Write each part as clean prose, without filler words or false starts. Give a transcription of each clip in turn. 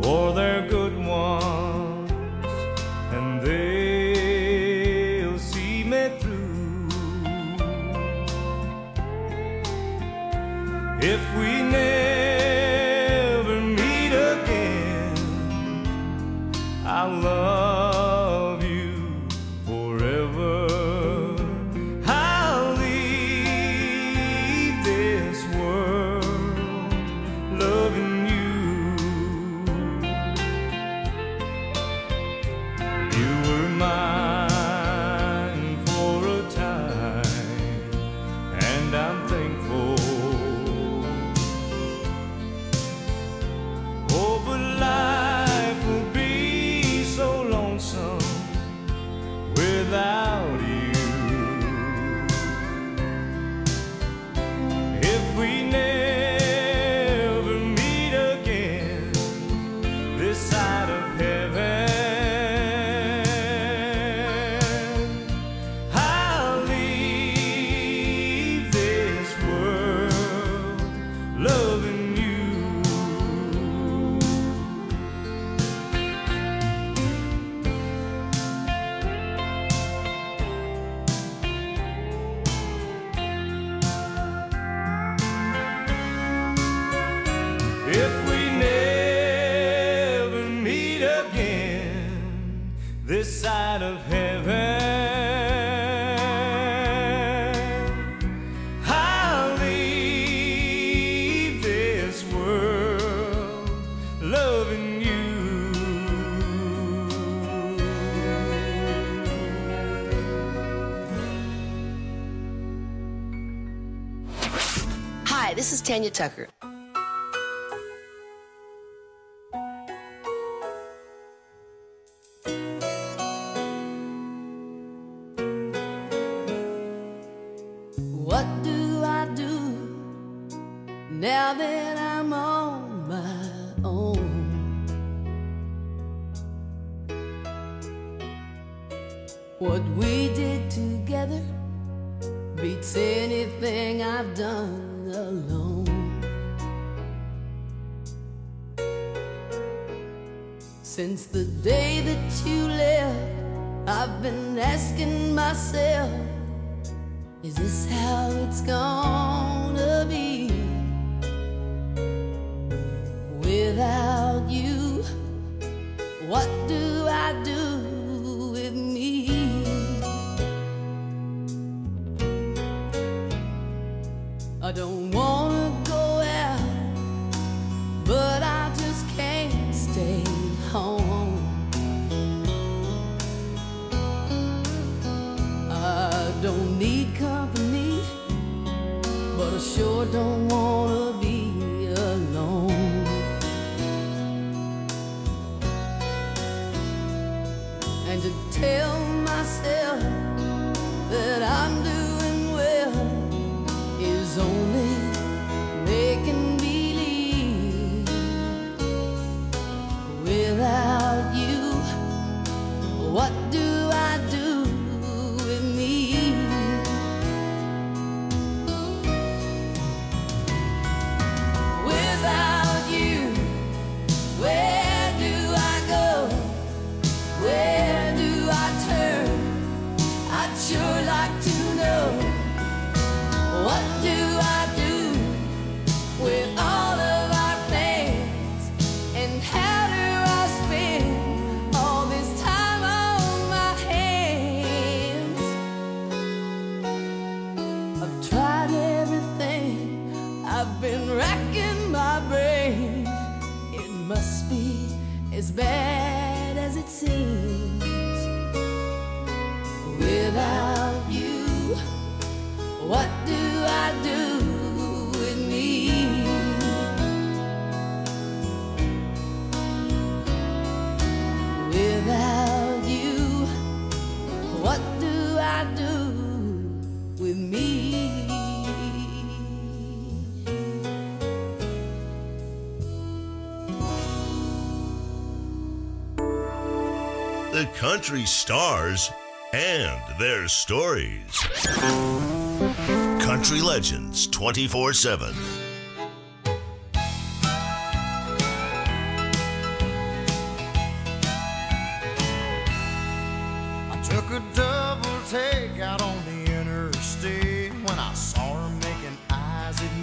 for their good ones, and they'll see me through. If we never meet again, I'll love you forever. I'll leave this world loving you. You were mine for a time, and I'm thankful. Oh, but life will be so lonesome without you. If we never meet again this side of heaven, I'll leave this world loving you. If we never meet again this side of heaven, I'll leave this world loving you. Hi, this is Tanya Tucker. What do I do now that I'm on my own? What we did together beats anything I've done alone. Since the day that you left, I've been asking myself, is this how it's gonna be? Without you, what do I do with me? I don't wanna go out, but I just can't stay home. I don't need company, but I sure don't wanna be alone. And to tell myself that I'm doing well is only making believe. Without you, what do I do with me? Without you, where do I go? Where do I turn? I'd sure like to know. What do I do with all of our plans? And how do I spend all this time on my hands? I've tried everything, I've been racking my brain. It must be as bad as it seems. Without you, what do I do with me? Without you, what do I do with me? The country stars and their stories. Country Legends 24/7.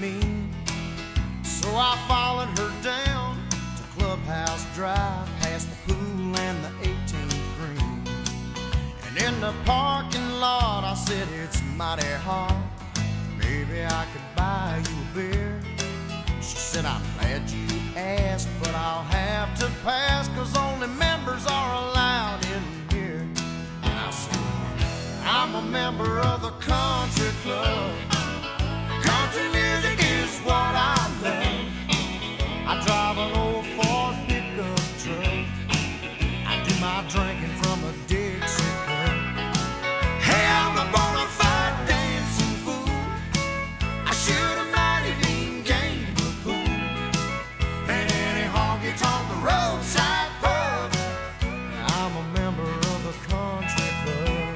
mean. So I followed her down to Clubhouse Drive, past the pool and the 18th green. And in the parking lot I said, it's mighty hot, maybe I could buy you a beer. She said, I'm glad you asked, but I'll have to pass, 'cause only members are allowed in here. And I said, I'm a member of the country club. Country music is what I love. I drive an old Ford pickup truck. I do my drinking from a Dixie cup. Hey, I'm a bona fide dancing fool. I shoot a mighty mean game of pool. And any honky-tonk roadside pub. I'm a member of the country club.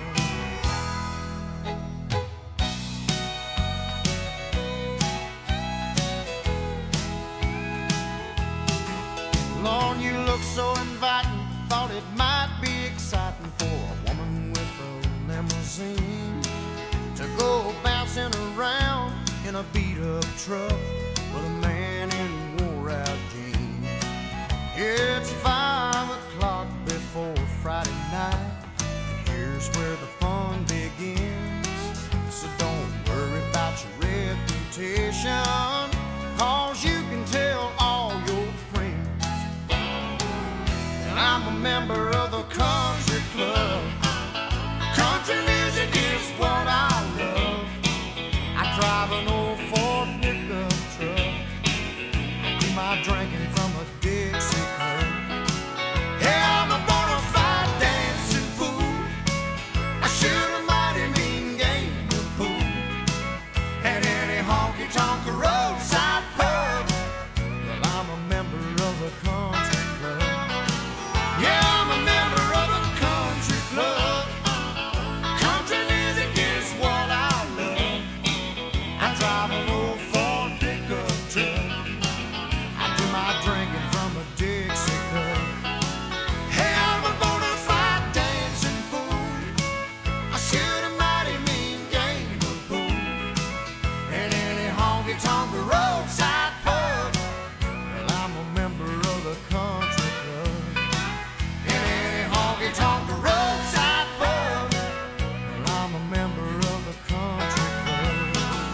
Lord, you look so inviting. Thought it might be exciting for a woman with a limousine to go bouncing around in a beat-up truck with a man in wore-out jeans. It's 5 o'clock before Friday night, and here's where the fun begins. So don't worry about your reputation, 'cause you can tell all your friends. And I'm a member of the country club. Country music is what I love. I drive an old Ford pickup truck. I do my drinking from a Dixie cup. Hey, I'm a bona fide dancing fool. I shoot a mighty mean game of pool. At any honky-tonk roadside pub. Well, I'm a member of the country club. Yeah, I'm a member of the country club. Country music is what I love. I drive an old Ford pickup truck. I do my drinking from a Dixie cup. Hey, I'm a bona fide dancing fool. I shoot a mighty mean game of pool. And any honky-tonk roadside pub. Well, I'm a member of the country club. And any honky-tonk roadside pub. Well, I'm a member of the country club.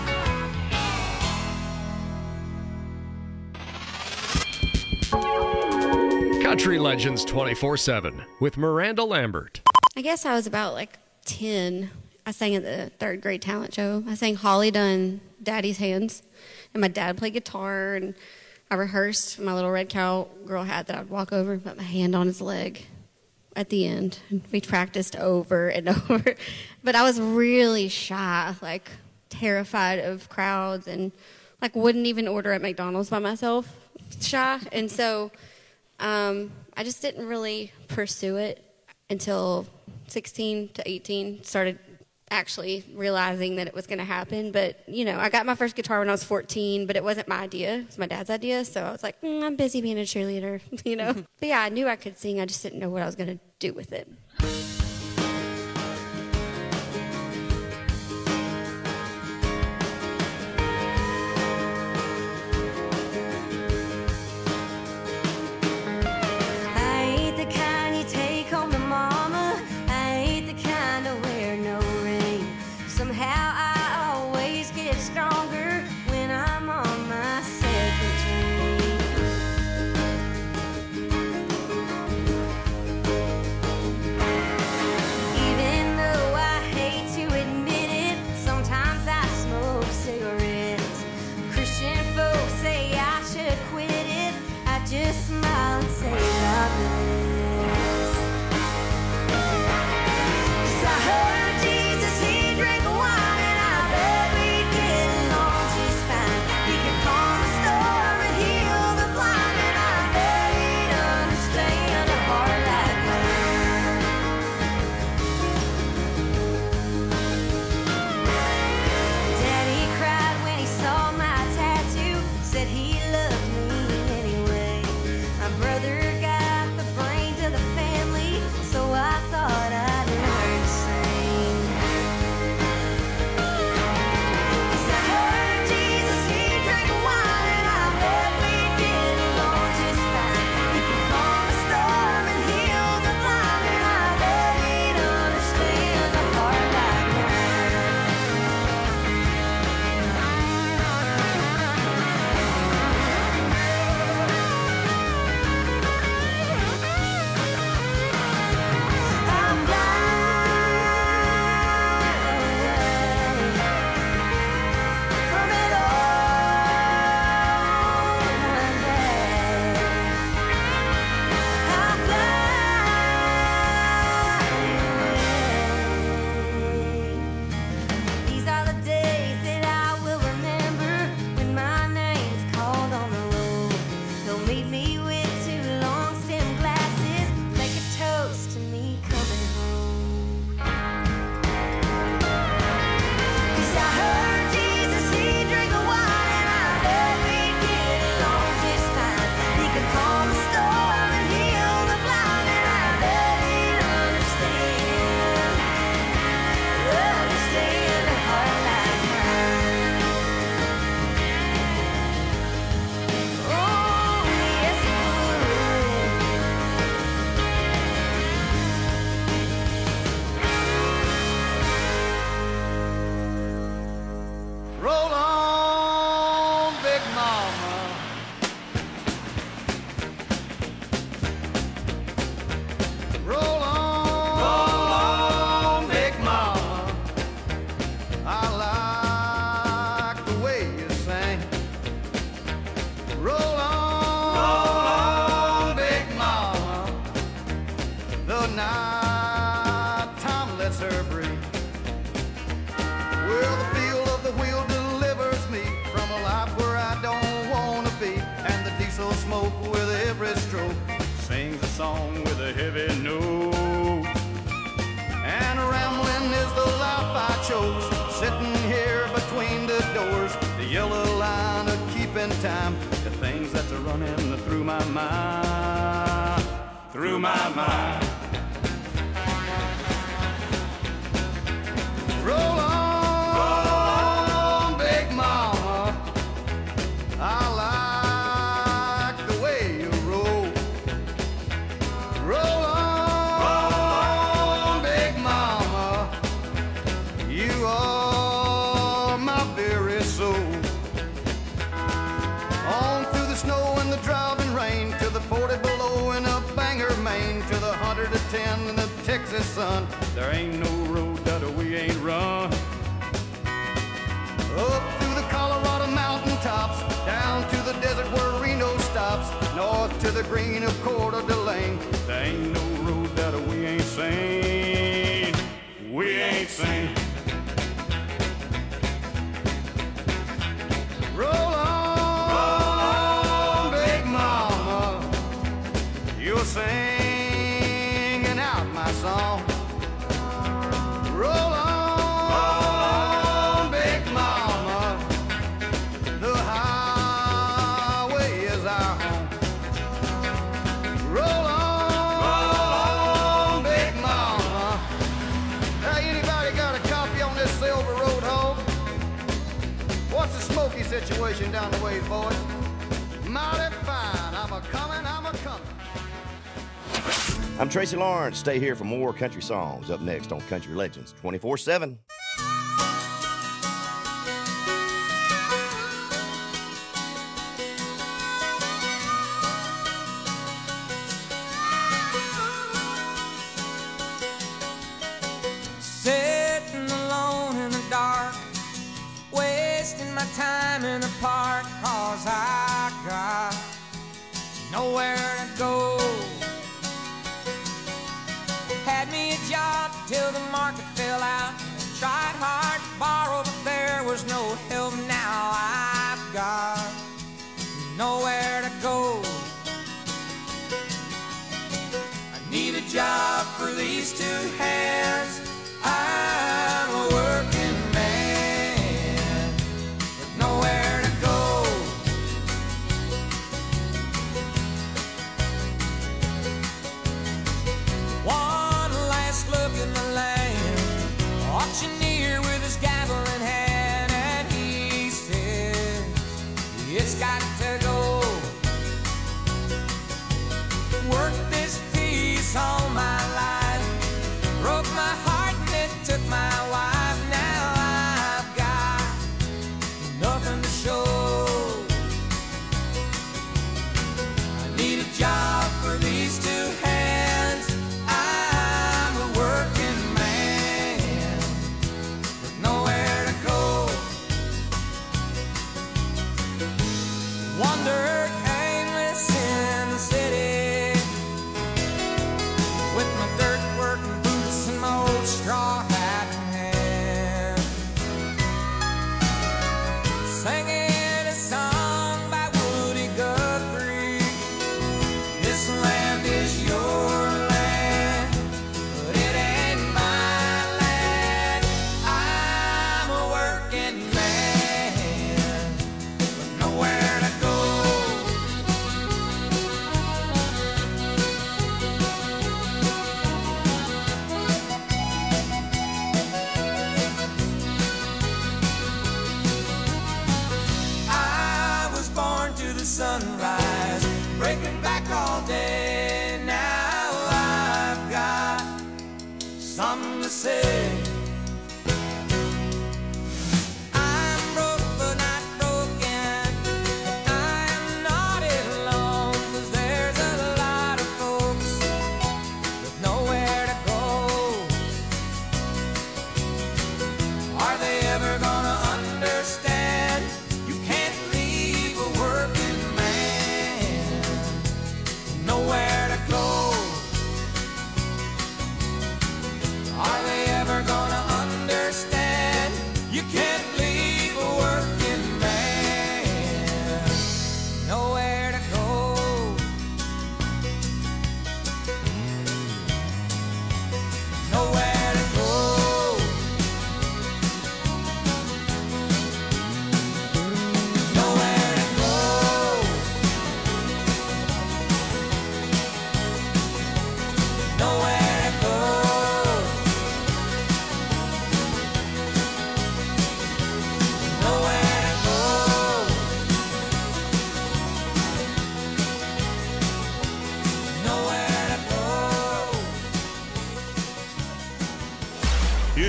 Country Legends 24/7 with Miranda Lambert. I guess I was about like 10. I sang at the 3rd grade talent show. I sang Holly Dunn, Daddy's Hands. And my dad played guitar, and I rehearsed my little red cowgirl hat that I'd walk over and put my hand on his leg at the end. And we practiced over and over. But I was really shy, like terrified of crowds, and like wouldn't even order at McDonald's by myself, shy. And so I just didn't really pursue it until 16 to 18, started actually realizing that it was going to happen. But, you know, I got my first guitar when I was 14, but it wasn't my idea. It was my dad's idea. So I was like, I'm busy being a cheerleader, you know. But, yeah, I knew I could sing. I just didn't know what I was going to do with it. night time lets her breathe. Well, the feel of the wheel delivers me from a life where I don't want to be. And the diesel smoke with every stroke sings a song with a heavy note. And rambling is the life I chose, sitting here between the doors, the yellow line of keeping time, the things that's running through my mind, through my mind. Roll on, big mama, I like the way you roll. Roll on, big mama, you are my very soul. On through the snow and the driving rain, to the 40 below in a Bangor, Maine, to the 110 in the Texas sun. There ain't no road that we ain't run. Up through the Colorado mountain tops, down to the desert where Reno stops, north to the green of Coeur d'Alene. There ain't no road that we ain't seen. We ain't seen. Roll on, big mama, you're singing out my song. Roll on, big mama, the highway is our home. Roll on, big mama. Hey, anybody got a copy on this Silver Road home? What's the Smoky situation down the ways, boys? Mighty fine, I'm a-comin', I'm a-comin'. I'm Tracy Lawrence. Stay here for more country songs. Up next on Country Legends 24/7. Sitting alone in the dark, wasting my time in the park, 'cause I got nowhere to go. Had me a job till the market fell out. Tried hard to borrow, but there was no help. Now I've got nowhere to go. I need a job for these two hands. I'm a working man with nowhere to go. One last look in the land, auctioneer with his gavel in hand, and he says it's got to go. Worked this piece all my life, broke my heart and it took my wife. Now I've got nothing to show. I need a job for these two hands. I'm a working man with nowhere to go. Wandered aimless in the city with my dirt working boots and my old straw hat in hand, singing a song by Woody Guthrie. This land is your land, but it ain't my land. I'm a working man with nowhere to go. I was born to the sunrise, breaking back all day. Now I've got something to say. I'm broke but not broken. I'm not alone, 'cause there's a lot of folks with nowhere to go. Are they ever gonna understand? You can't leave a working man nowhere to go.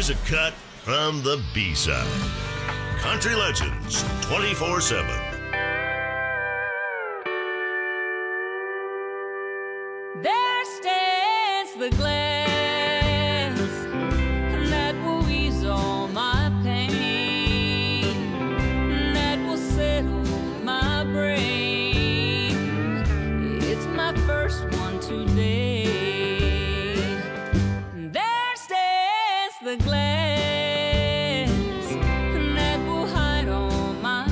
Here's a cut from the B-side. Country Legends 24/7. There stands the glass that will ease all my pain, that will settle my brain. It's my first one today. There stands the glass that will hide all my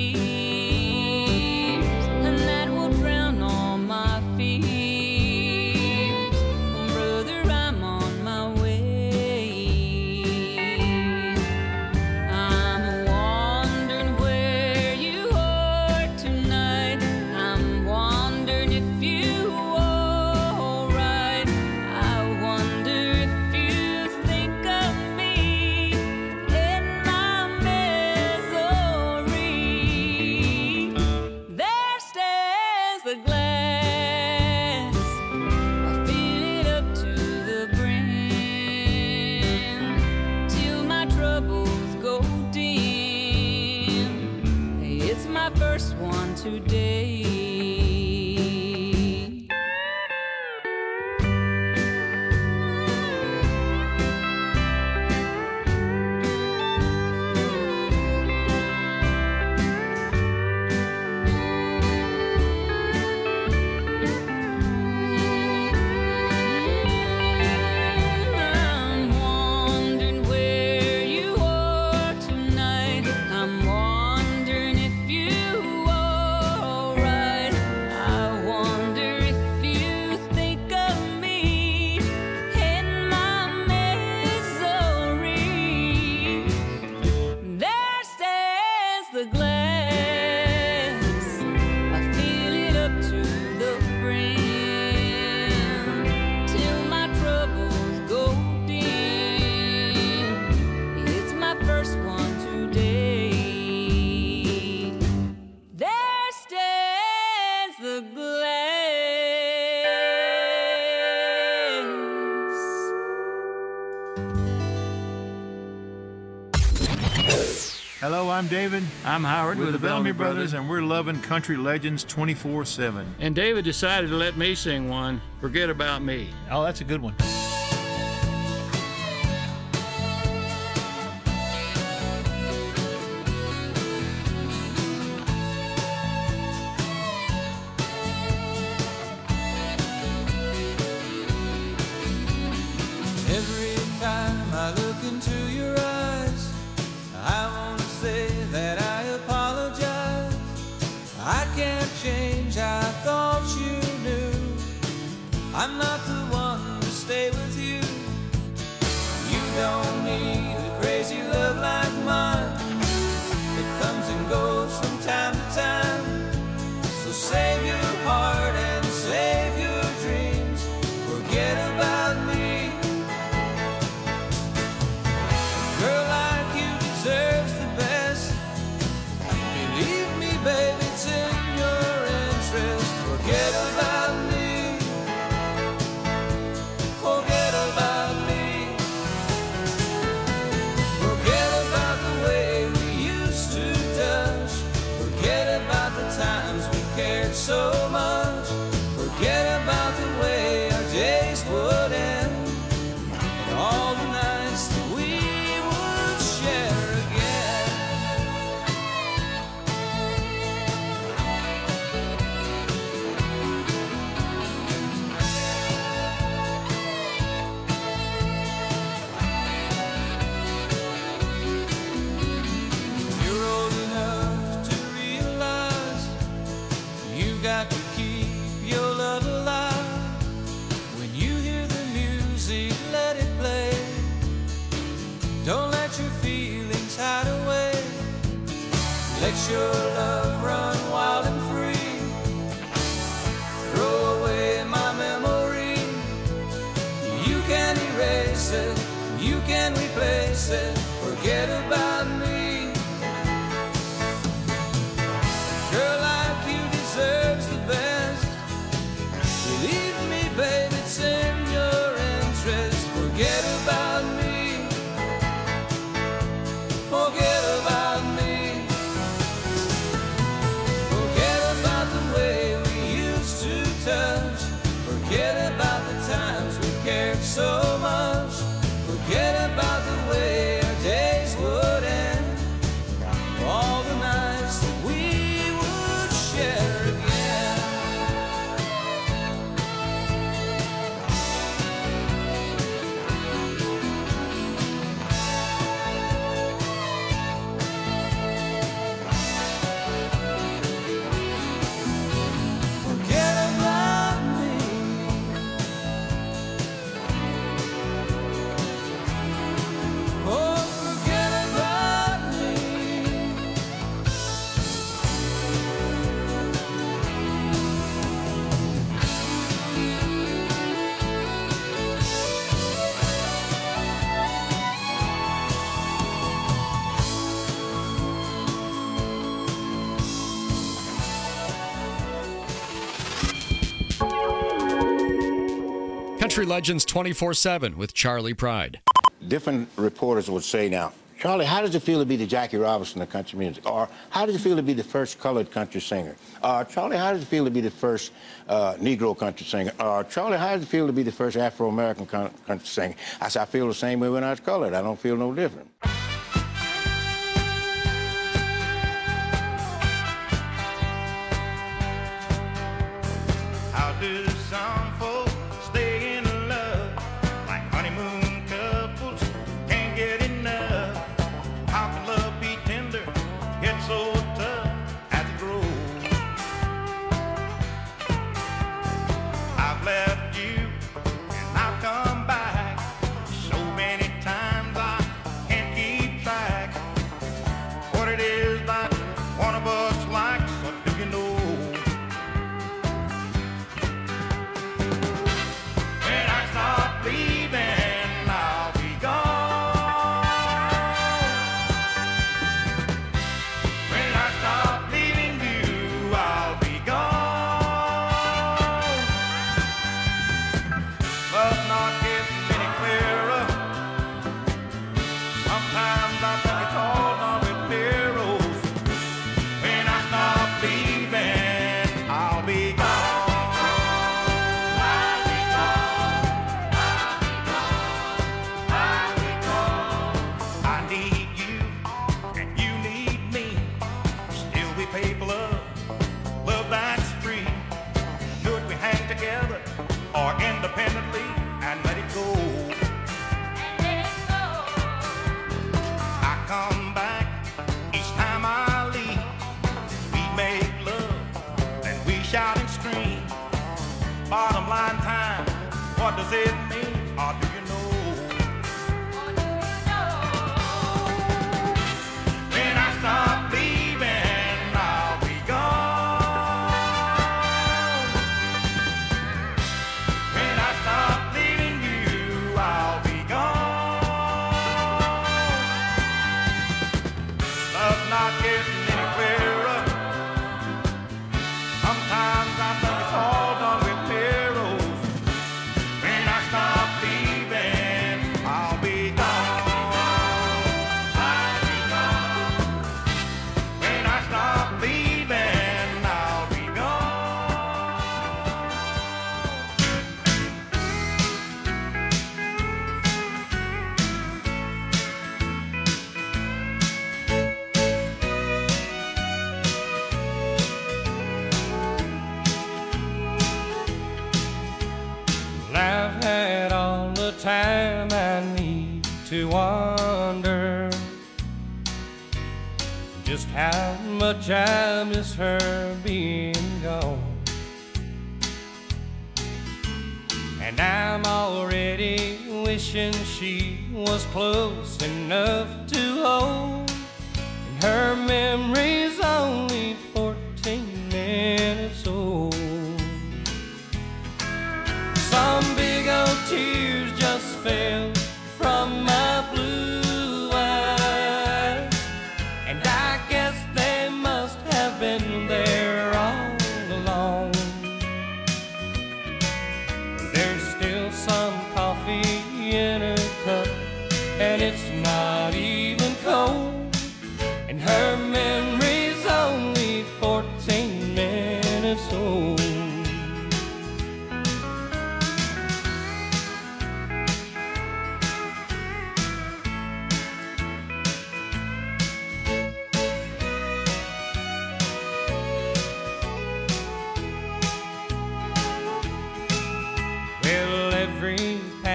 tears, and that will drown all my fears. Brother, I'm on my way. I'm wondering where you are tonight. I'm wondering if you are alright. I wonder if you think of me in my misery. There stands the glass, I fill it up to the brim, till my troubles go dim. It's my first one today. I'm wondering where you are tonight. I'm wondering if you are alright. I wonder if you think of me in my misery. There stands the glass, I fill it up to the brim, till my troubles go dim. It's my first one today. There stands the glass. Hello, I'm David. I'm Howard with the Bellamy Brothers, and we're loving Country Legends 24/7. And David decided to let me sing one, Forget About Me. Oh, that's a good one. Every time I look into your eyes, I want to say that I apologize. I can't change, I thought you knew I'm not the one to stay with you. You don't need a crazy love like mine. It comes and goes from time to time. So save your heart and save your dreams. Forget about me. A girl like you deserves the best. Believe me, babe, it's in your interest. Forget about me. Forget about me. Forget about the way we used to touch. Forget about the times we cared so much. Forget about the way our days would end, and all the nights that we would share again. You're old enough to realize you got to keep your love alive. When you hear the music, let it play. Don't let your feelings hide away. Let your love run wild and free. Throw away my memory. You can erase it, you can replace it. Forget about me. A girl like you deserves the best. Believe me, babe, it's in your interest. Forget about me. touch. Forget about the times we cared so much. Forget about the way our days would end. All the nights that we would share again. Forget about me. Oh, forget about me. Country Legends 24/7 with Charlie Pride. Different reporters would say now, Charlie, how does it feel to be the Jackie Robinson of country music? Or how does it feel to be the first colored country singer? Charlie, how does it feel to be the first Negro country singer? Charlie, how does it feel to be the first Afro-American country singer? I said, I feel the same way when I was colored. I don't feel no different. How do some folks stay in love like honeymoon couples can't get enough? How can love be tender, yet so tough as it grows? I've left you and I've come back so many times I can't keep track what it is that one of us likes, or do you know? When I stop leaving, I'll be gone. When I stop leaving you, I'll be gone. Love not getting any clearer. Sometimes I think it's all done with heroes. When I stop leaving, I'll be gone. I need you and you need me. Still we pay for love that's free. Should we hang together or independently and let it go? I come back each time I leave. We make love, then we shout and scream. Bottom line time, what does it mean? Or do you know? When I stop leaving, I'll be gone. When I stop leaving you, I'll be gone. Love not getting any clearer. Sometimes I think it's all done with heroes. When I stop leaving, I'll be gone. I'll be gone. When I stop leaving, I'll be gone. Well, I've had all the time I need to wonder just how much I miss her being gone. And I'm already wishing she was close enough to hold. And her memory's only 14 minutes old. Some big old tears just fell from my blue eyes, and I guess they must have been there all along. There's still some coffee in her cup, and it's not even cold, and her memory's only 14 minutes old.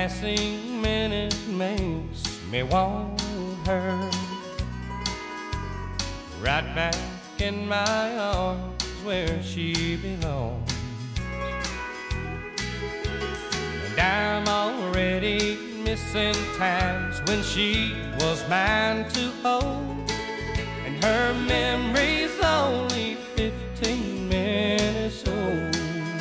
passing minute makes me want her right back in my arms where she belongs. And I'm already missing times when she was mine to hold, and her memory's only 15 minutes old.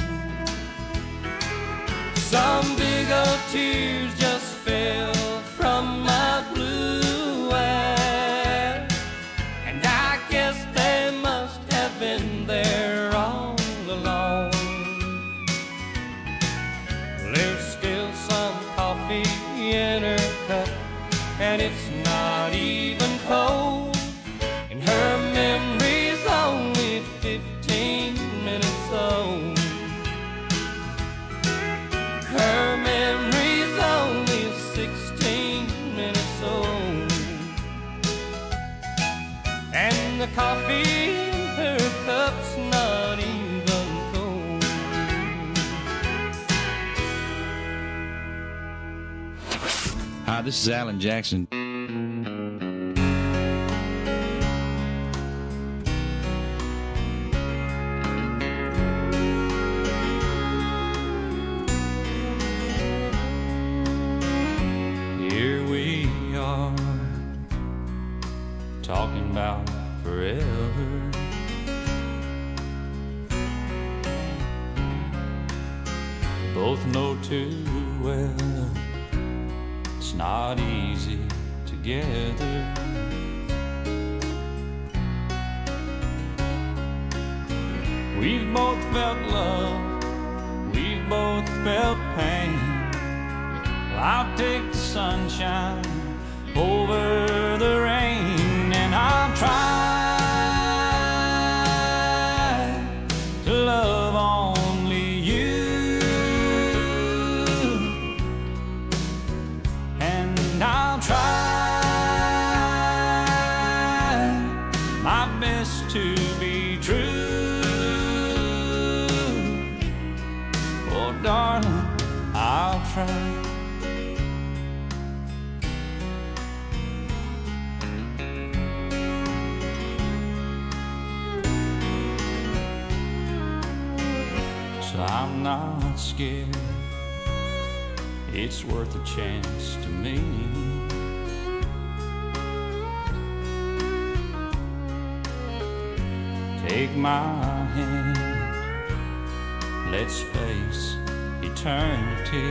Some big old tears just fell from my blue eyes, and I guess they must have been there all along. There's still some coffee in her cup, and it's not even cold, and her memory's only 15 minutes old. Her memory's only 16 minutes old, and the coffee in her cup's not even cold. Hi, this is Alan Jackson. Here we are, talking about forever. We both know too well it's not easy together. We've both felt love, we've both felt pain. I'll take the sunshine over the rain, and I'll try to love only you, and I'll try my best to be true. Oh, darling, I'll try. I'm not scared, it's worth a chance to me. Take my hand, let's face eternity.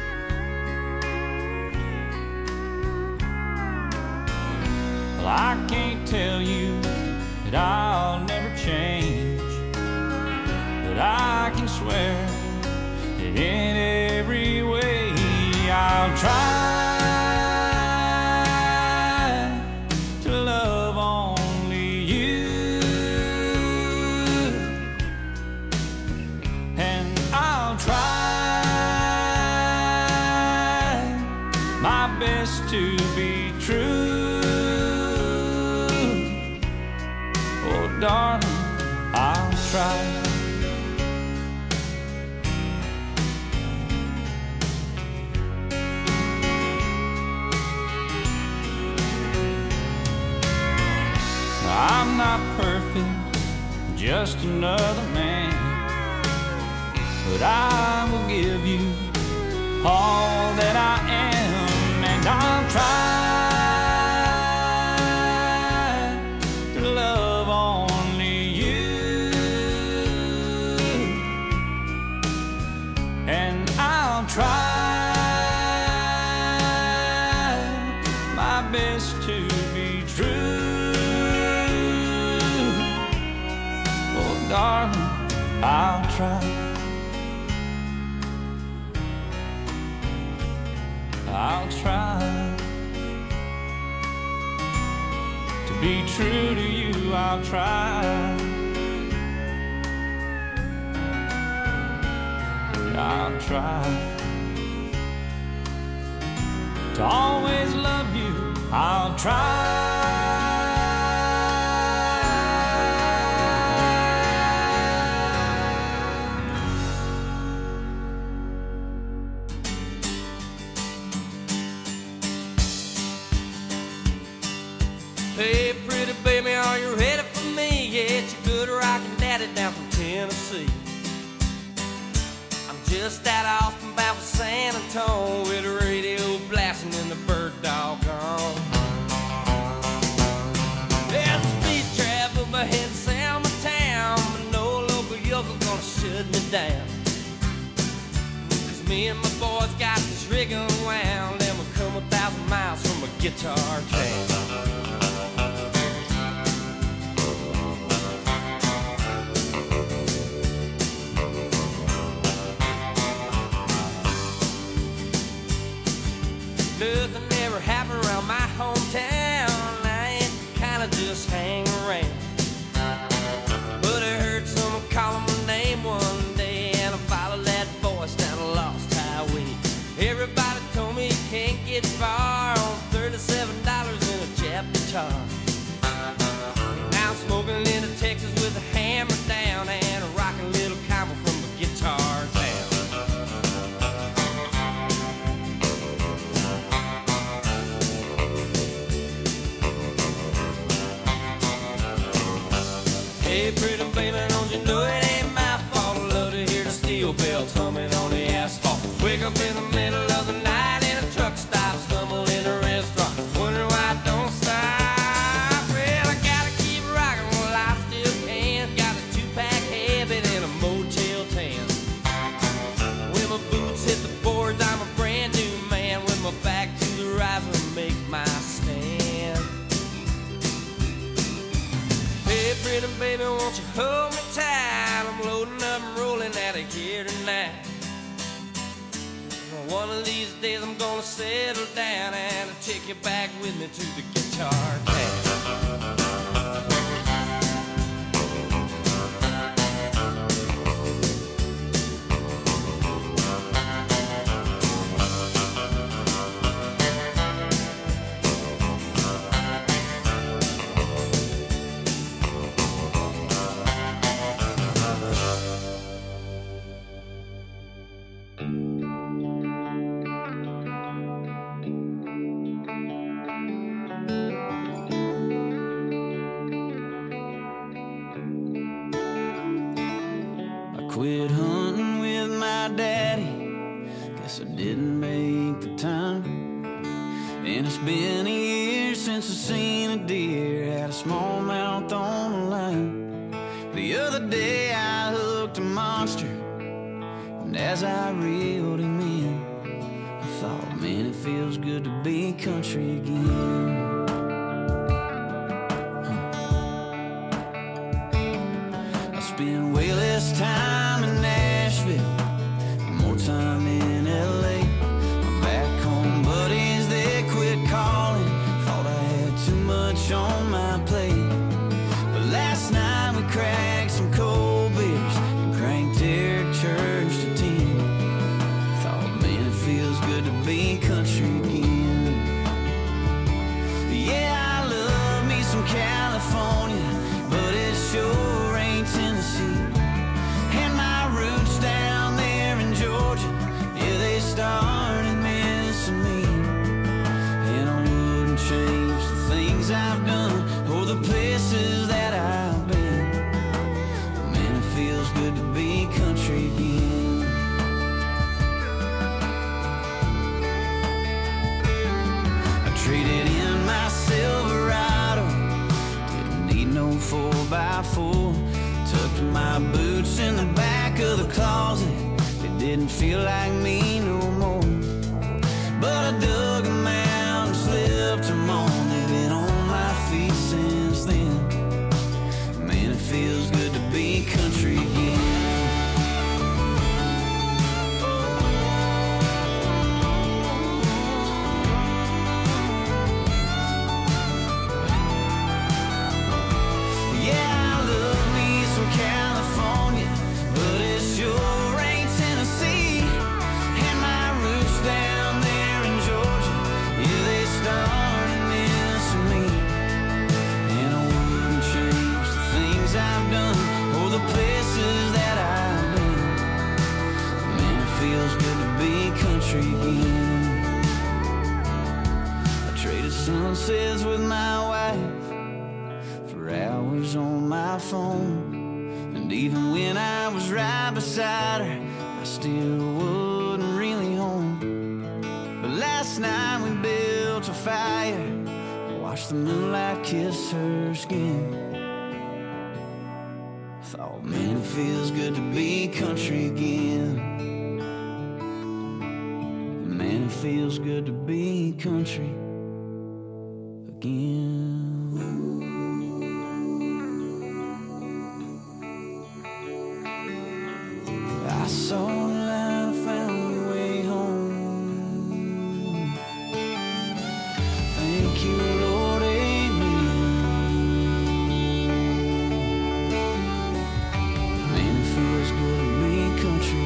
Well, I can't tell you that I'll never change, but I can swear that in every way I'll try to love only you, and I'll try my best to be true. Oh, darling, I'll try. I'm not perfect, just another man, but I will give you all that I am, and I'll try to love only you, and I'll try my best to be true. Darling, I'll try. I'll try to be true to you. I'll try. I'll try to always love you. I'll try. Hey, pretty baby, are you ready for me? Yeah, it's your good rockin' daddy down from Tennessee. I'm just out of Austin, bound for San Antonio, with the radio blasting and the bird dog on. There's a speed trap up ahead in Selma town, but no local yokel gonna shut me down. Cause me and my boys got this rig unwound, and we'll come 1,000 miles from a guitar jam. Nothing ever happened around my hometown. I ain't kinda just hang around. But I heard someone calling my name one day, and I followed that voice down a lost highway. Everybody told me you can't get far on $37 in a Jap guitar. Now I'm smoking into Texas with a hammer down and a rockin' little combo from a guitar town. Hey, pretty baby, don't you know it ain't my fault? I love to hear the steel bells humming on the asphalt. Wake up in the middle of the night in a truck stop, stumble in a restaurant, wonder why I don't stop. Well, I gotta keep rocking while I still can. Got a 2-pack habit and a Motel 10. When my boots hit the boards, I'm a brand new man. With my back to the riser, make my stand. Hey, pretty baby, won't you hold me tight? I'm loading up and rolling out of here tonight. One of these days I'm gonna settle down and I'll take you back with me to the guitar town. Quit hunting with my daddy, guess I didn't make the time. And it's been a year since I seen a deer, had a smallmouth on the line. The other day I hooked a monster, and as I reeled him in, I thought, man, it feels good to be country again. I spend way less time in Nashville, more time in LA. My back home buddies, they quit calling, thought I had too much on my plate. But last night we cracked some cold beers and cranked Eric Church to 10. Thought, man, it feels good to be country again. Yeah, I love me some California, but it sure ain't Tennessee. And my roots down there in Georgia, yeah, they started missing me. And I wouldn't change the things I've done or the places that I've been. Man, it feels good to be country again. I traded in my Silverado, didn't need no 4x4. Tucked my boots in the back of the closet, they didn't feel like me no more. But I dug them out and slipped them on, they've been on my feet since then. Man, it feels good to be country again. California, but it sure ain't Tennessee. And my roots down there in Georgia, yeah, they started missing me. And I wouldn't change the things I've done or the places that I've been. Man, it feels good to be country again. I traded sunsets with my wife, dial phone. And even when I was right beside her, I still wasn't really home. But last night we built a fire, watched the moonlight kiss her skin. Thought, man, it feels good to be country again. Man, it feels good to be country again. I saw the light, I found my way home. Thank you, Lord, amen. Man, it feels good to be country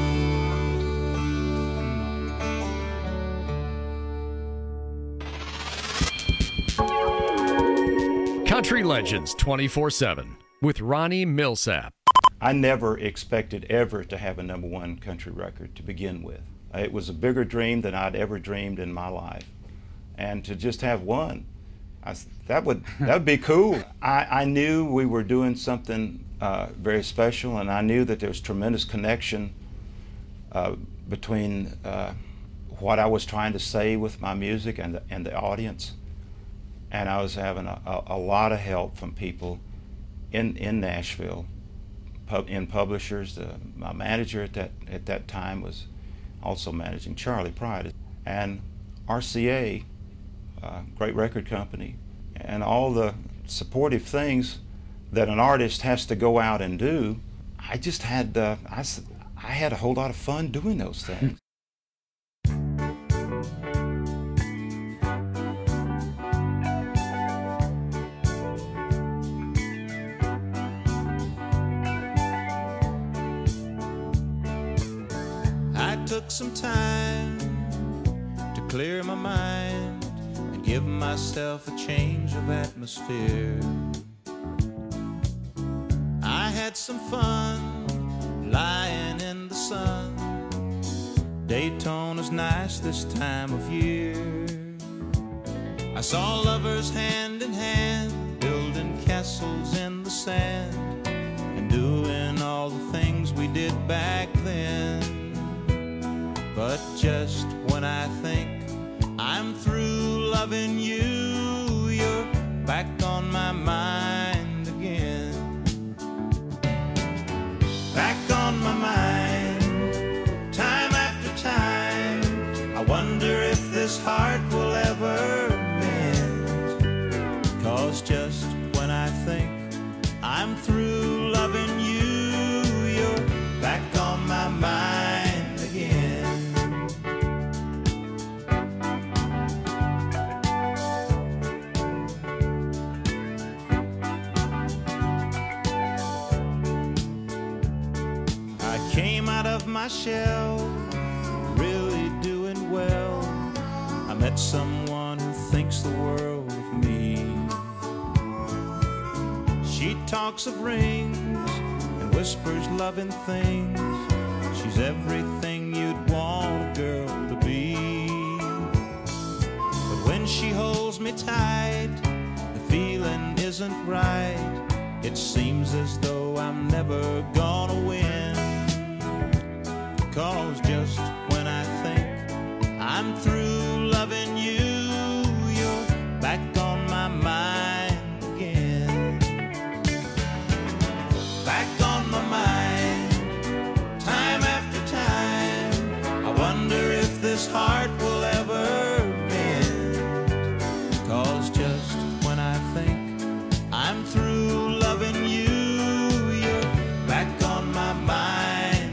again. Country Legends 24/7 with Ronnie Millsap. I never expected ever to have a #1 country record to begin with. It was a bigger dream than I'd ever dreamed in my life. And to just have one, that would be cool. I knew we were doing something very special, and I knew that there was tremendous connection between what I was trying to say with my music and the audience. And I was having a lot of help from people in Nashville, in publishers. My manager at that time was also managing Charlie Pride, and RCA, great record company, and all the supportive things that an artist has to go out and do. I just had I had a whole lot of fun doing those things. Took some time to clear my mind and give myself a change of atmosphere. I had some fun lying in the sun. Daytona's nice this time of year. I saw lovers hand in hand, building castles in the sand, and doing all the things we did back then. But just when I think I'm through loving you, you're back on my mind again. Back on my mind, time after time. I wonder if this heart will ever mend. 'Cause just when I think I'm through loving you, you're back on my mind again. My shell, really doing well. I met someone who thinks the world of me. She talks of rings and whispers loving things. She's everything you'd want a girl to be. But when she holds me tight, the feeling isn't right. It seems as though I'm never gonna win. 'Cause just when I think I'm through loving you, you're back on my mind again. Back on my mind, time after time. I wonder if this heart will ever mend. 'Cause just when I think I'm through loving you, you're back on my mind.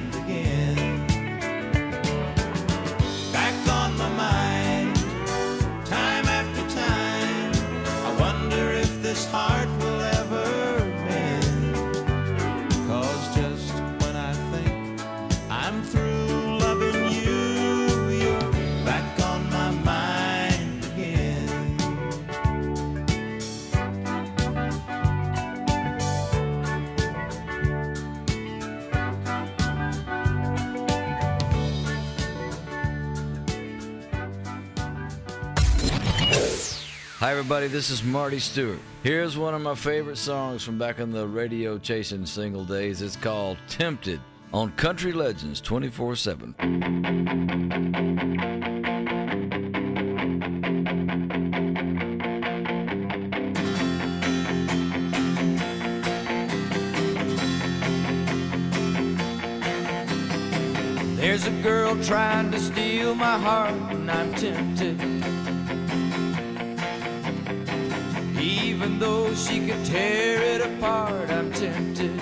This heart will ever mend. 'Cause just when I think I'm through loving you, you're back Hi, everybody. This is Marty Stewart. Here's one of my favorite songs from back in the radio chasing single days. It's called Tempted on Country Legends 24/7. There's a girl trying to steal my heart, and I'm tempted. Even though she could tear it apart, I'm tempted.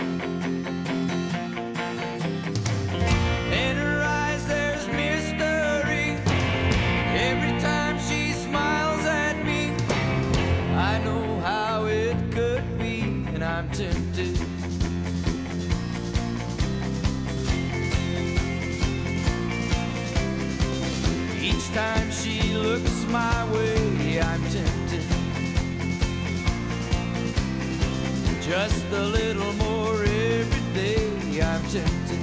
In her eyes there's mystery. Every time she smiles at me, I know how it could be, and I'm tempted. Each time she looks my way, I'm tempted. Just a little more every day, I'm tempted.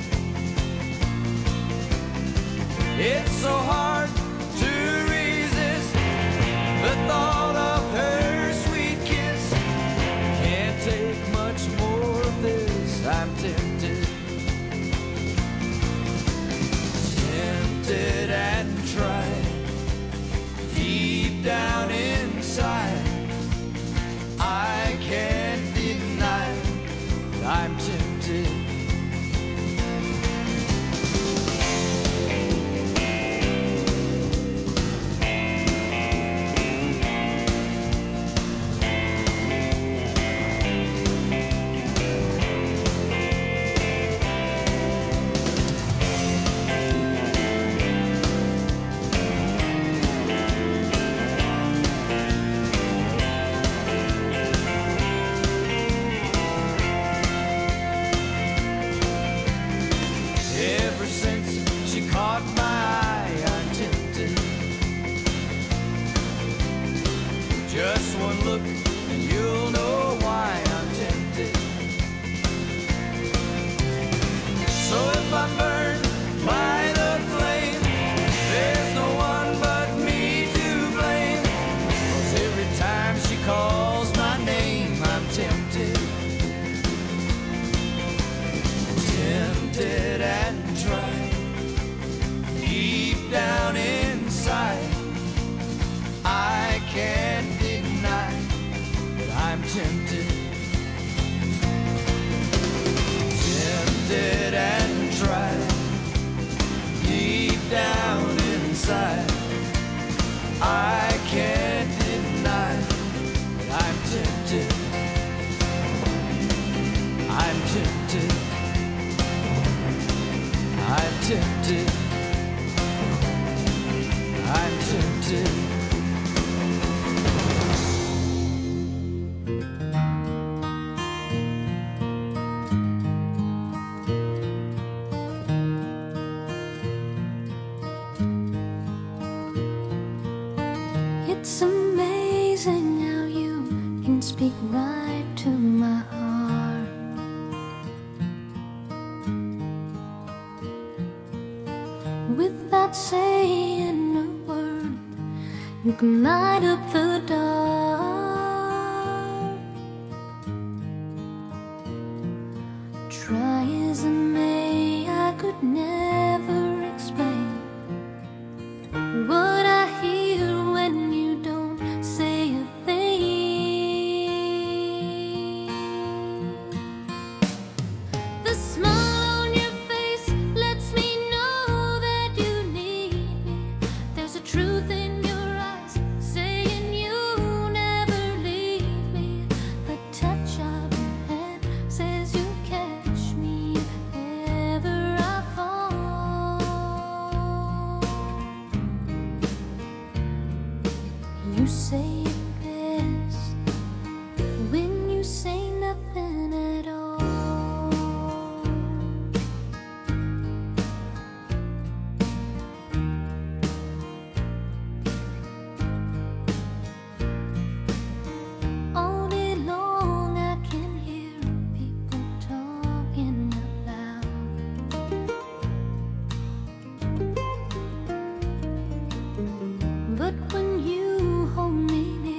It's so hard to resist the thought of her sweet kiss. Can't take much more of this, I'm tempted. Tempted and tried, deep down inside, I can't deny I'm tempted. Just one look and you'll know why I'm tempted. So if I'm burned by the flame, there's no one but me to blame. 'Cause every time she calls my name, I'm tempted. Tempted and tried, deep down inside, I can't deny that I'm tempted. Tempted and tried, deep down inside, I can't deny that I'm tempted. I'm tempted. I'm tempted. I'm tempted. It's amazing how you can speak right to my heart. Without saying a word, you can light up the dark. Try as I may, I could never explain what I hear when you don't say a thing. The smile on your face lets me know that you need me. There's a truth in your eyes saying you'll never leave me. The touch of your hand says you'll catch me if ever I fall. You say it best when you say nothing at all. All day long I can hear people talking out loud. But when you hold me near,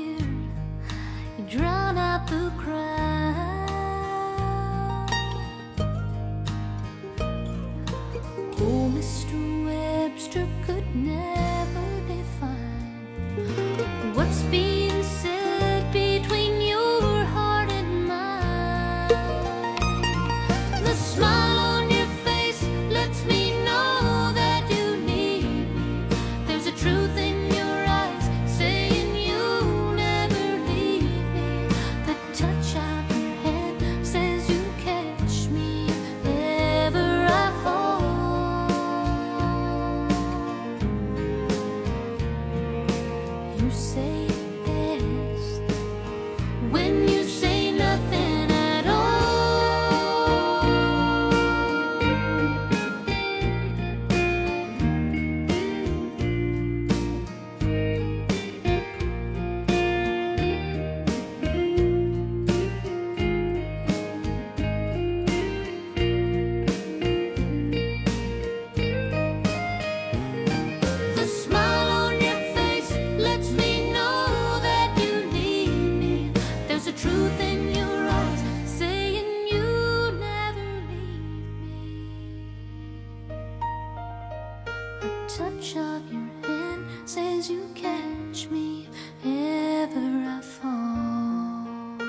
touch of your hand says you catch me if ever I fall.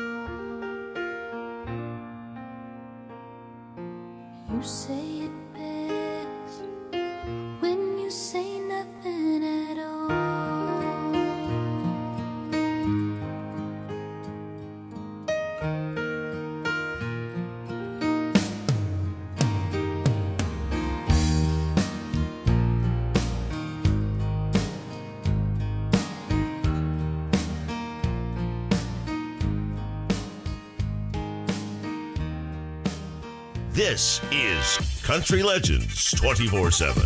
You say it best when you say nothing at all. This is Country Legends 24/7.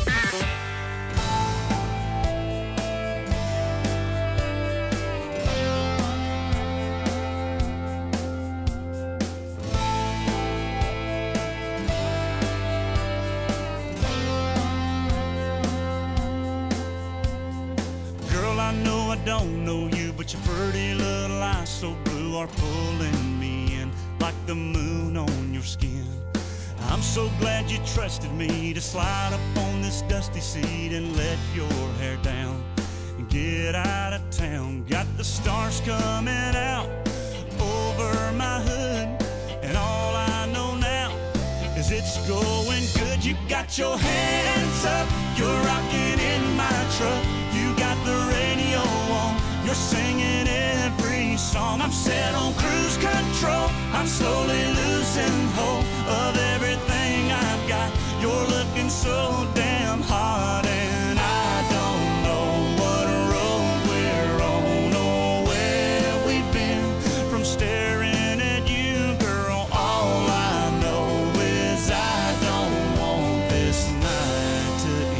Girl, I know I don't know you, but your pretty little eyes so blue are pulling me in like the moon on your skin. I'm so glad you trusted me to slide up on this dusty seat and let your hair down and get out of town. Got the stars coming out over my hood, and all I know now is it's going good. You got your hands up, you're rocking in my truck. You got the radio on, you're singing every song. I'm set on cruise control, I'm slowly losing hold of everything I've got. You're looking so damn hot, and I don't know what road we're on or where we've been from staring at you, girl. All I know is I don't want this night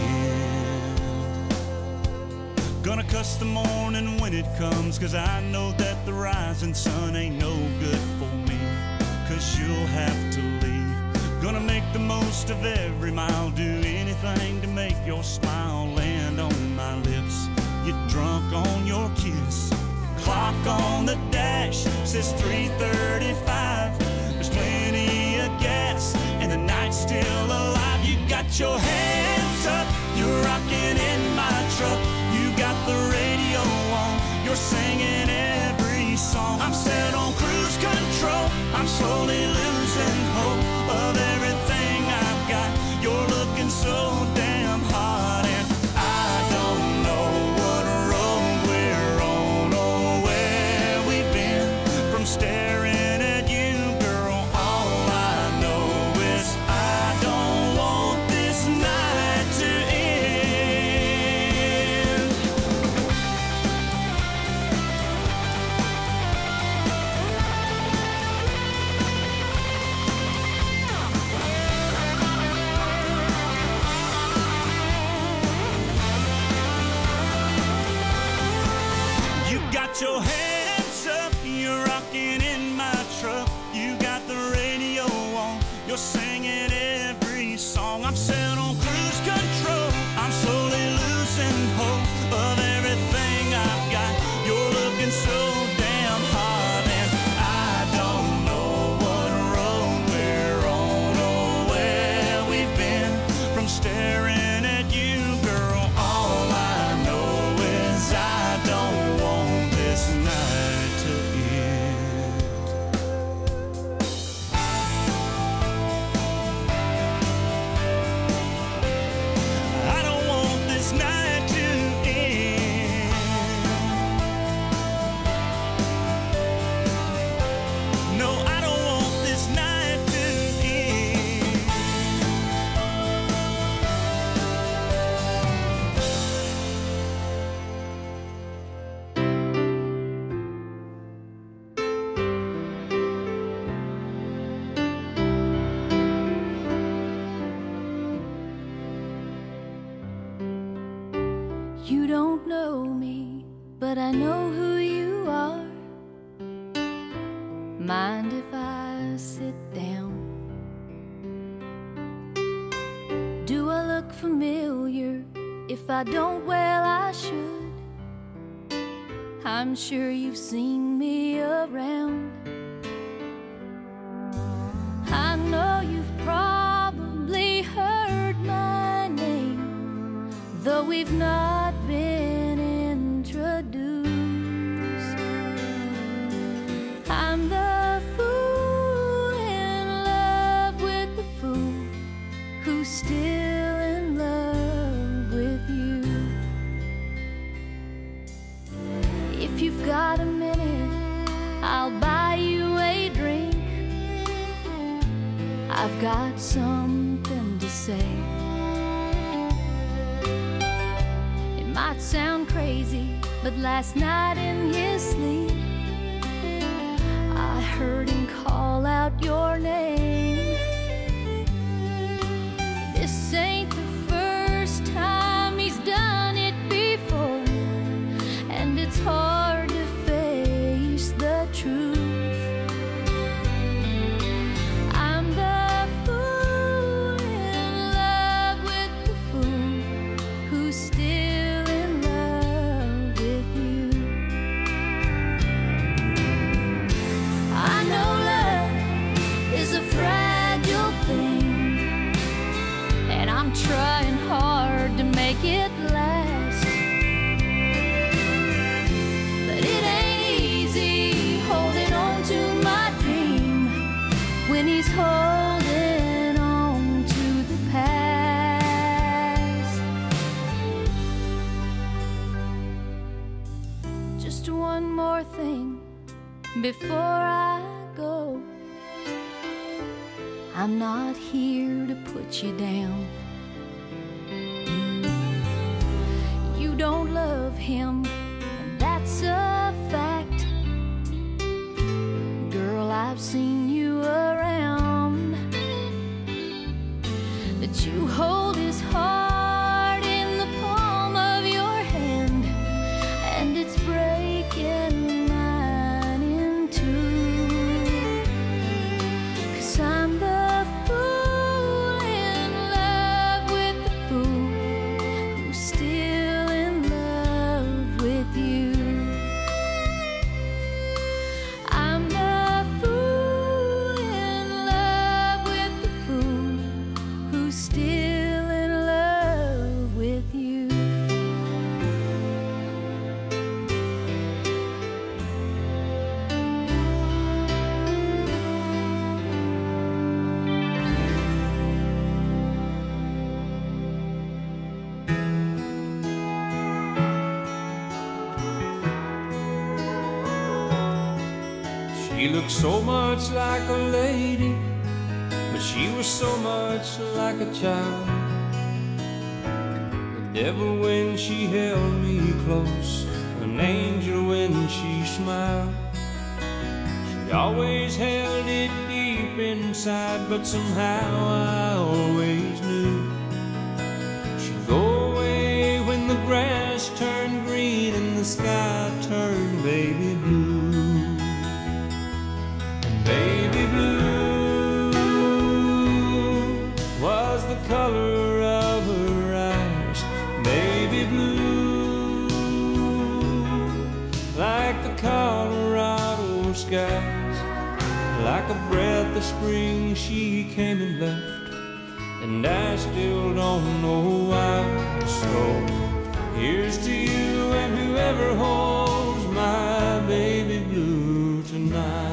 to end. Gonna cuss the morning when it comes, 'cause I know that the rising sun ain't no good for me, 'cause you'll have to leave. Gonna make the most of every mile, do anything to make your smile land on my lips. Get drunk on your kiss. Clock on the dash says 3:35. There's plenty of gas and the night's still alive. You got your hands up, you're rocking in my truck. You got the radio on, you're singing every song. I'm set on cruise control, I'm slowly losing hope of everything I've got. You're looking so damn hot, and I don't know what road we're on or where we've been from staring at you, girl. All I know is I don't want this night to end. You got your hands up, you're rocking in my truck. You got the radio on, you're singing every song. I'm set on cruise control, I'm slowly losing hope of everything I've got. You're looking so damn hot, and I don't know what road we're on or where we've been from staring at you, girl. All I know is I don't want this night to end. I don't want this night to end. No, I don't want this night to end. You don't know me, but I know who you are. Mind if I sit down? Do I look familiar? If I don't, well, I should. I'm sure you've seen me around. I know you've probably heard my name. though we've not been introduced. I'm the fool in love with the fool who's still in love with you. If you've got a minute, I'll buy you a drink. I've got something to say. It might sound crazy, but last night in his sleep I heard him call out your name. This ain't the first time he's done it before, and it's hard to face the truth. I'm the fool in love with the fool who's still in love with you. I know love is a fragile thing, and I'm trying hard to make it last. But it ain't easy holding on to my dream when he's holding on to the past. Just one more thing before I go. I'm not here to put you down. You don't love him, and that's a fact. Girl, I've seen you around, but you hold his heart in the palm of your hand, and it's breaking mine in two. 'Cause I'm the fool in love with the fool who's still in love with you. I'm the fool in love with the fool who's still in love with you. She looked so much like a lady, but she was so much like a child. The devil when she held me close, an angel when she smiled. She always held it deep inside, but somehow I always knew she'd go away when the grass turned green and the sky turned baby blue. Baby blue was the color of her eyes. Baby blue, like the Colorado skies. Like a breath of spring she came and left, and I still don't know why. So here's to you and whoever holds my baby blue tonight.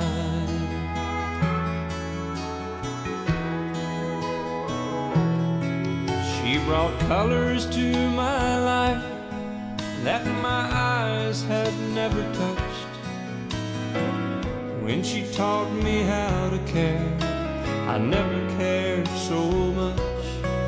She brought colors to my life that my eyes had never touched. When she taught me how to care, I never cared so much.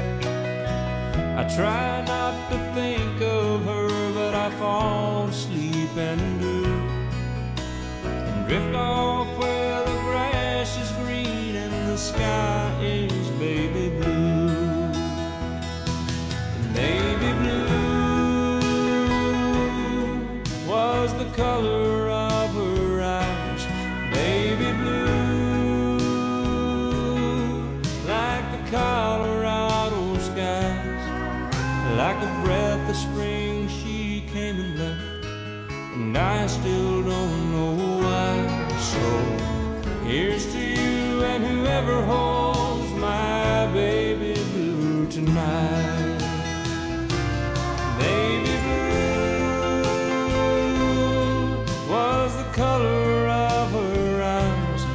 I try not to think of her, but I fall asleep and do, and drift off where the grass is green and the sky is baby blue. Baby blue was the color of her eyes. Baby blue, like the Colorado skies. Like a breath of spring she came and left, and I still don't know why. So here's to you and whoever holds